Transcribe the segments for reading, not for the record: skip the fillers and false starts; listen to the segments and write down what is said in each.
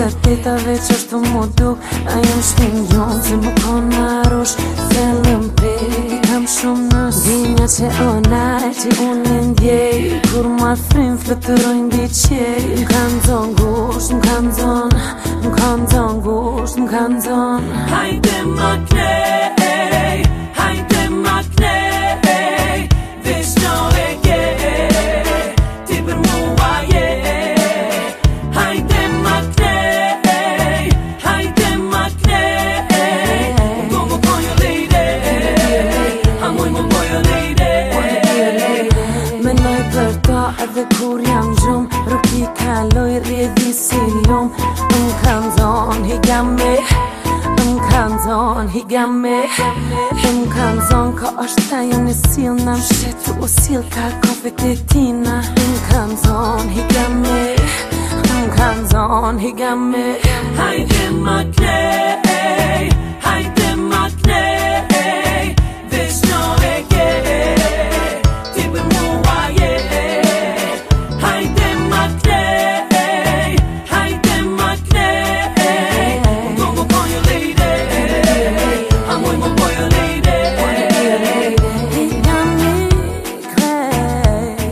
vërteta veç është mu duk A jem shtin jonë se më konë arush Thellëm prej Kam shumë nës Dinja që onaj që unë në ndjej Kur ma thrim flëtërojnë di qej Më kanë zonë gusht, më kanë zonë Më kanë zonë gusht, më kanë zonë Hajde ma knej, hajde ma knej Veç në e ke, ti për mua je Hajde ma knej, hajde ma knej Go më kojo lejde, a muj më kojo lejde Menoj për ta edhe kur jam gjumë Rukë i kaloj rjedhi si lumë Më kanë zonë higa me Më kanë zonë higa me Më kanë zonë ka është ta jo në sil Në më shetu o sil ka kofet e tina Më kanë zonë higa me Më kanë zonë higa me Hajde ma knej, hajde ma knej Veç në e ke, ti për mua je Hajde ma knej, hajde ma knej Go më kojo lejde, a muj më kojo lejde Higa me krej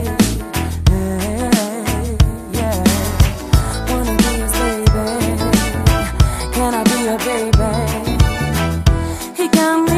Wanna be his baby Can I be your baby He got me